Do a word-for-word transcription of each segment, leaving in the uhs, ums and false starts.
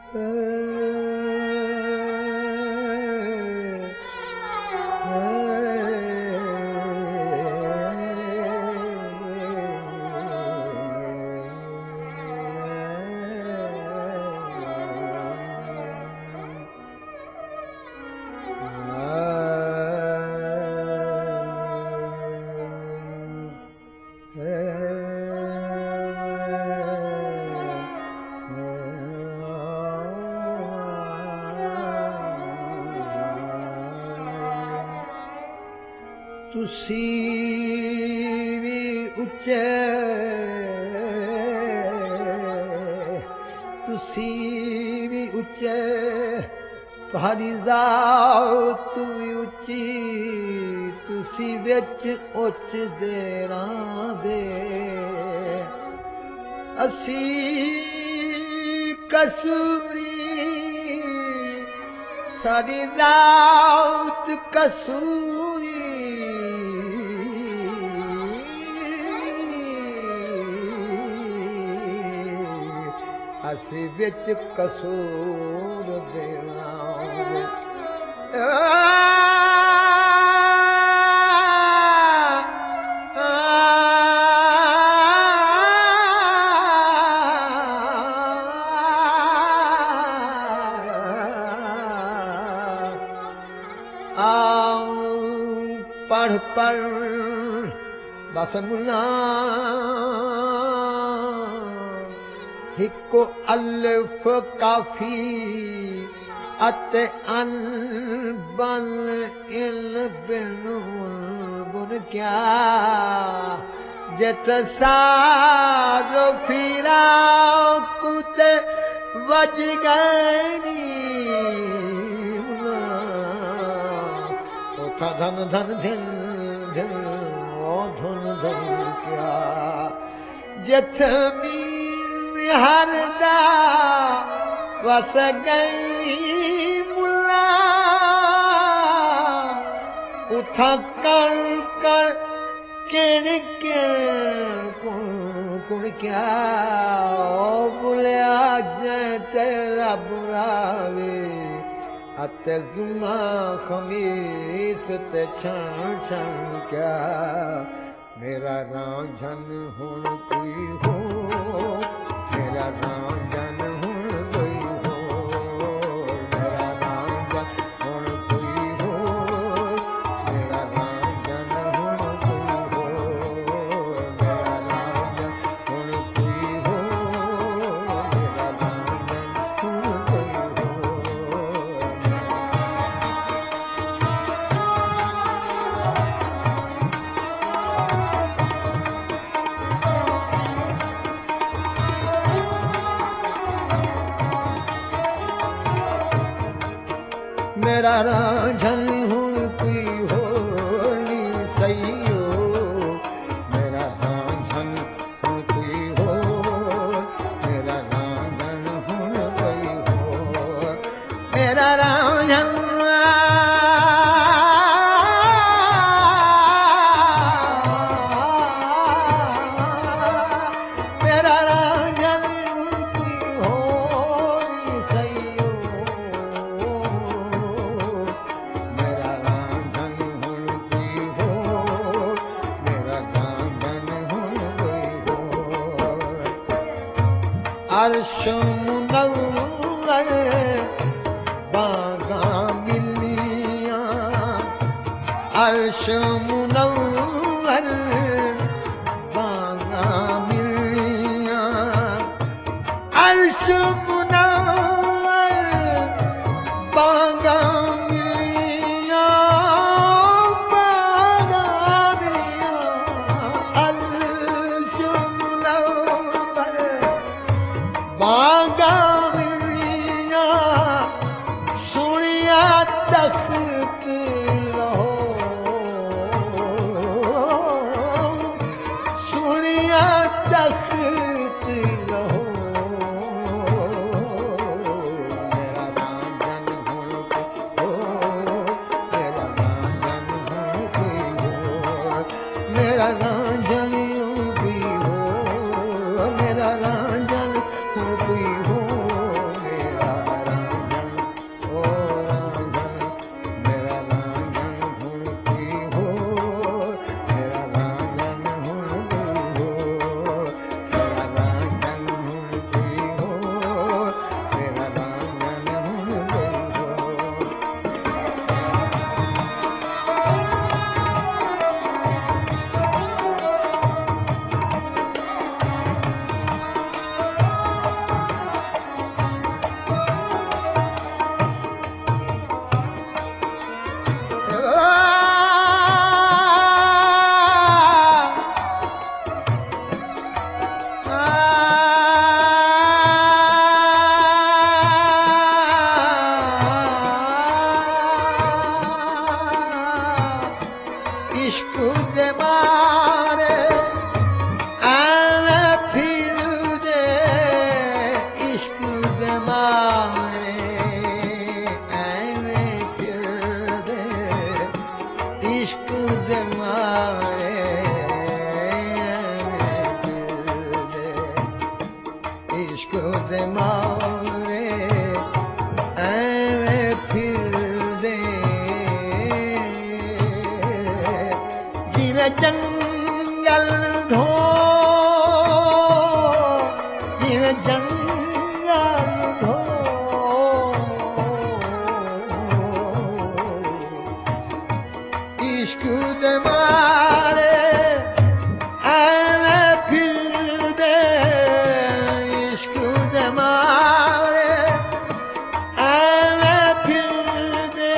तुसी भी उच्चे तुसी भी उच्चे तुहारी ज़ात भी उच्ची तुसी विच उच्च देरां दे असी कसूरी सारी ज़ात कसूरी असी विच कसूर देना पढ़ पढ़ बस मुला हिको अलिफ काफी अते अन बन इन बिन बुन क्या जत साज फिरा कुते वज गई उठा धन धन धिन धिन ओ धुन धुन क्या जथ मी हरदा वस गई मुला उठा कर कर किण किण कुण कुण क्या ओ बुलिया जै तेरा बुरावे अते जुमा खमीस ते छण छण क्या मेरा रांझन हुण कोई हो मेरा रांझन हुण कोई हो मेरा रांझन हुण कोई हो मेरा रांझन हुण कोई हो मेरा रांझन हुण कोई हो मेरा रांझन हुण कोई हो मेरा रांझन हुण कोई होली सही हो मेरा रांझन हुण कोई हो मेरा रांझन हुण कोई हो मेरा रांझन मेरा रांझन हुण कोई होली सही हो मेरा रांझन हुण कोई हो मेरा रांझन हुण कोई हो अर्श मुनव्वर बागा मिलियां अर्श मुनव्वर बागा मिलियां अर्श मुनव्वर बागा मिलियां बागा मिलियां अर्श मुनव्वर बागा मिलियां सुनिया तख्त लाहौर सुनिया तख्त लाहौर मेरा रांझन हुण कोई हो मेरा रांझन हुण कोई हो मेरा रांझन हुण कोई हो मेरा रांझन हुण कोई हो मारे ਐਵੇਂ ਫਿਰਦੇ ਜਿਵੇਂ ਜੰਗਲ ਧੋ ਜਿਵੇਂ ਜੰਗਲ ਧੋ इश्क दे मारे ऐवें फिरदे इश्क दे मारे ऐवें फिरदे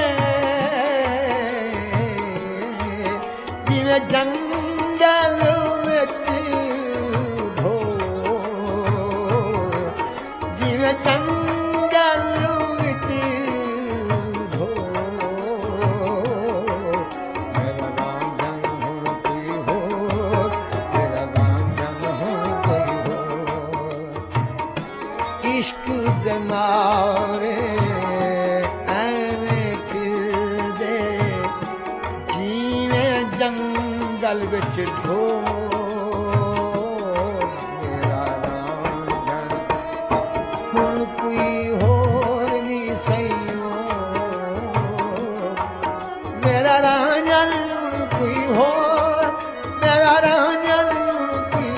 जिवें जंगल विच भोर जिवें जंगल विच इश्क दे मारे ऐवें फिरदे जिवें जंगल विच ढोर मेरा रांझण हुण कोई होर नी सईओ मेरा रांझण हुण कोई होर मेरा रांझण हुण कोई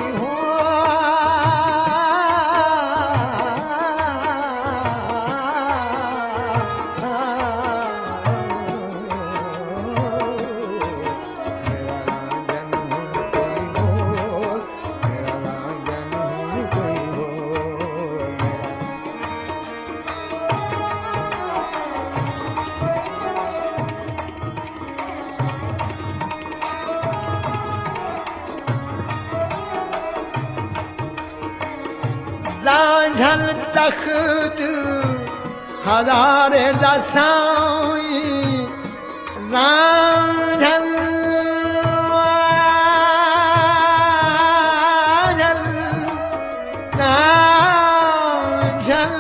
रांझण तख्त हज़ारे दा साईं रांझण रांझण रांझण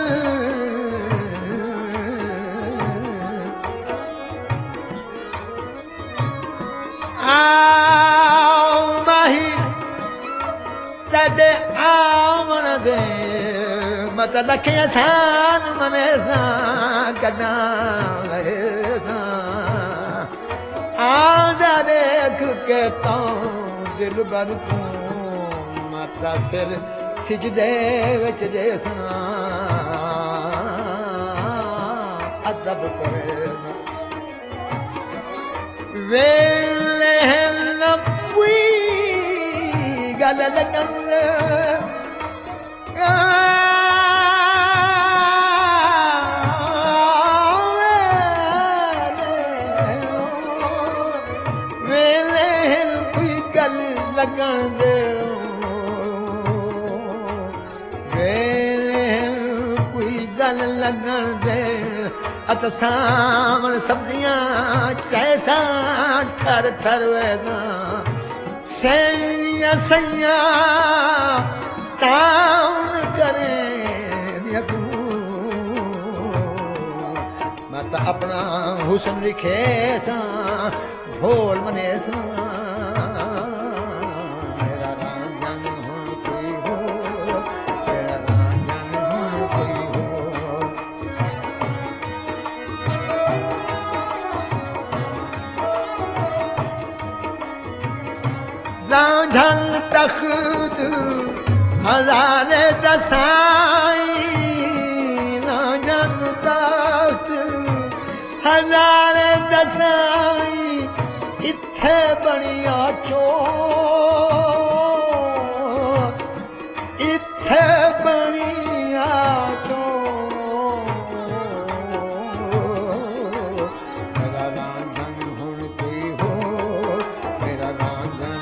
आओ माही चढ़े आमन दे मत लखे सान मने सान कना आजा देख के तो दिल भर तू माता सिर सिजदे विच जेसना अदब करे वेले न कोई गल लगन लगन दे वेले कोई गल लगन दे अत सामण सब्जियां कैसा ठर ठर वैसा सैया सैया ताउन करे मत अपना हुस्न लिखे सा भोल मने सा रांझण तख्त हज़ारे दा साईं रांझण तख्त हज़ारे दा साईं इत्थे बणिया चोर इत्थे बणिया चोर मेरा रांझण हुण कोई होर मेरा रांझण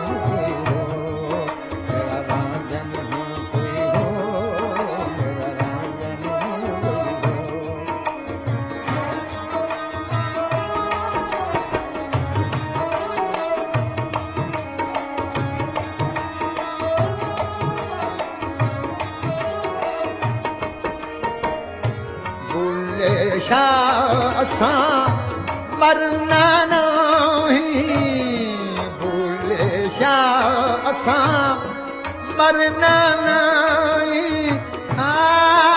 असां मरना नहीं भूले शाह असां मरना नहीं।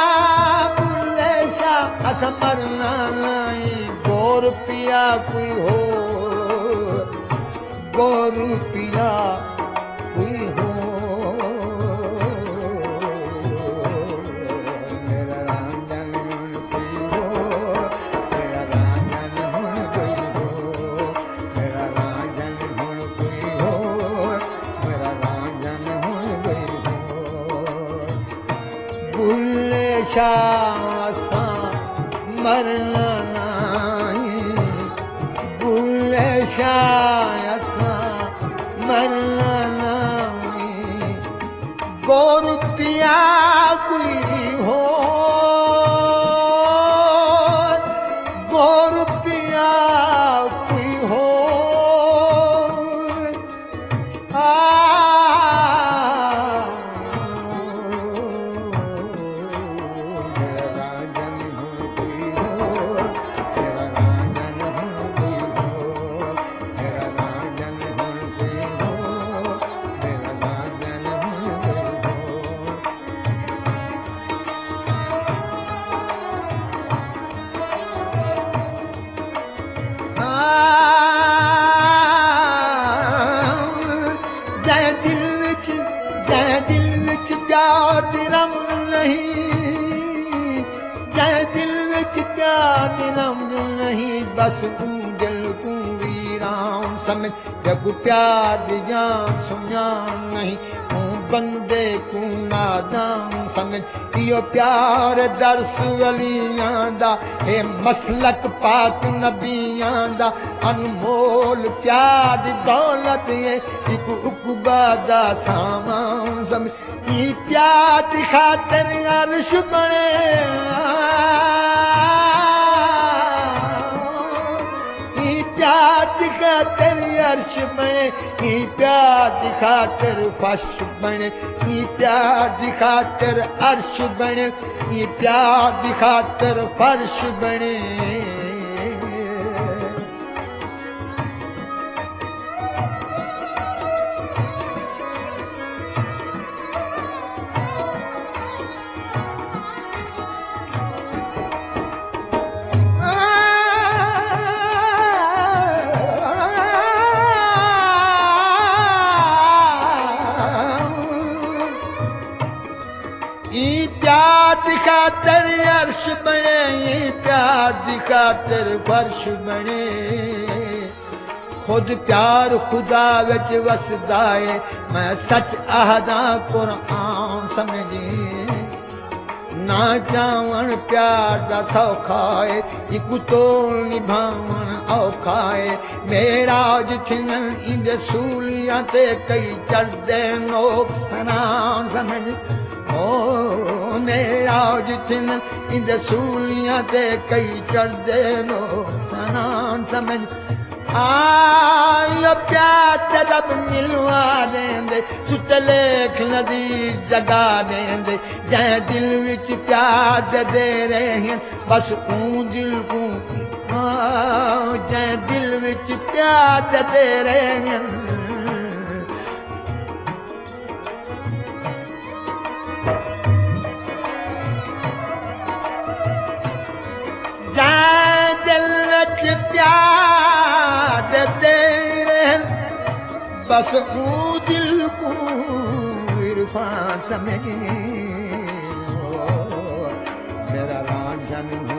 कोई हो गोरू पिया कोई हो मेरा रांझन हुण कोई हो मेरा रांझन हुण कोई हो मेरा रांझन हुण कोई हो मेरा रांझन हुण कोई हो बुल्ले शाह असां मरना नहीं बुल्ले शाह असां मरना नहीं गोरू पिया कोई हो गोरू पिया कोई हो आ मेरा रांझन हुण कोई हो मेरा रांझन हुण कोई हो मेरा रांझन हुण कोई हो मेरा रांझन हुण कोई हो आ जै दिल विच जै दिल विच प्यार दी रंग नहीं जै दिल विच प्यार दी रंग नहीं बस तू दिल तू वीरान समझ जग प्यार दी जान सुञान नहीं तू बंदे तू नादान समझ इहो प्यार दर्स वलियां दा हे मसलक पाक नबियां दा अनमोल प्यार दी दौलत है इक उकबा दा सामान समझ ई प्यार दी खातिर अर्श बने ई प्यार दी खातिर अर्श बने ई प्यार दी खातिर फर्श बने ई प्यार दी खातिर अर्श बने ई प्यार दी खातिर फर्श बने ई प्यार दी खातिर अर्श बने ई प्यार दी खातिर फर्श बने खुद प्यार खुदा विच वसदा है मैं सच आहदा कुरान समझी ना चावण प्यार दा सौखा है इक तोल निभावण औखा है मेरा जिथन इंदे सूलियां ते कई चढ़दे नोक सनान समझ ओ मेरा जिथन इंदे सूलियां ते कई चढ़दे नोक सनान समझ आयो प्यार ते रब मिलवा देंदे सुते लेख नदीर जगा देंदे जै दिल विच प्यार दे दे रहे हैं बस ऊं दिल को जै दिल विच प्यार दे दे रहे हैं जै दिल विच प्यार दे दे रहे बस ऊं दिल को इरफान समझ मेरा रांझन